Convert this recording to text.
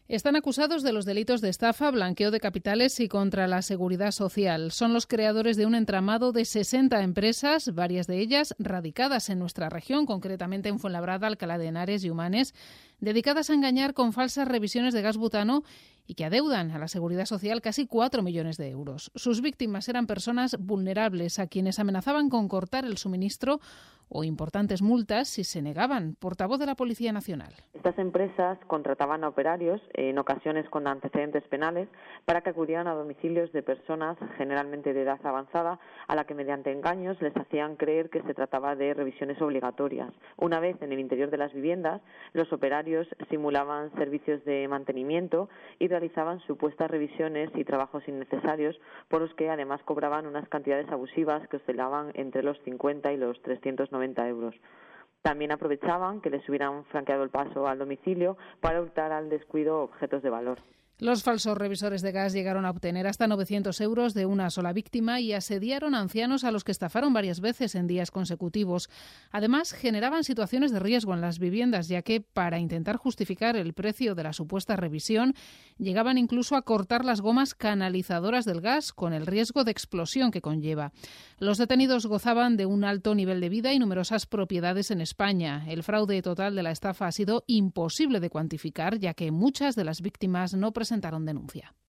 Están acusados de los delitos de estafa, blanqueo de capitales y contra la seguridad social. Son los creadores de un entramado de 60 empresas, varias de ellas radicadas en nuestra región, concretamente en Fuenlabrada, Alcalá de Henares y Humanes, dedicadas a engañar con falsas revisiones de gas butano y que adeudan a la seguridad social casi 4 millones de euros. Sus víctimas eran personas vulnerables a quienes amenazaban con cortar el suministro o importantes multas si se negaban. Portavoz de la Policía Nacional. Estas empresas contrataban a operarios, en ocasiones con antecedentes penales, para que acudieran a domicilios de personas, generalmente de edad avanzada, a la que mediante engaños les hacían creer que se trataba de revisiones obligatorias. Una vez en el interior de las viviendas, los operarios simulaban servicios de mantenimiento y realizaban supuestas revisiones y trabajos innecesarios, por los que además cobraban unas cantidades abusivas que oscilaban entre los 50 y los 390 euros. También aprovechaban que les hubieran franqueado el paso al domicilio para hurtar al descuido objetos de valor. Los falsos revisores de gas llegaron a obtener hasta 900 euros de una sola víctima y asediaron a ancianos a los que estafaron varias veces en días consecutivos. Además, generaban situaciones de riesgo en las viviendas, ya que, para intentar justificar el precio de la supuesta revisión, llegaban incluso a cortar las gomas canalizadoras del gas, con el riesgo de explosión que conlleva. Los detenidos gozaban de un alto nivel de vida y numerosas propiedades en España. El fraude total de la estafa ha sido imposible de cuantificar, ya que muchas de las víctimas no presentaron denuncia.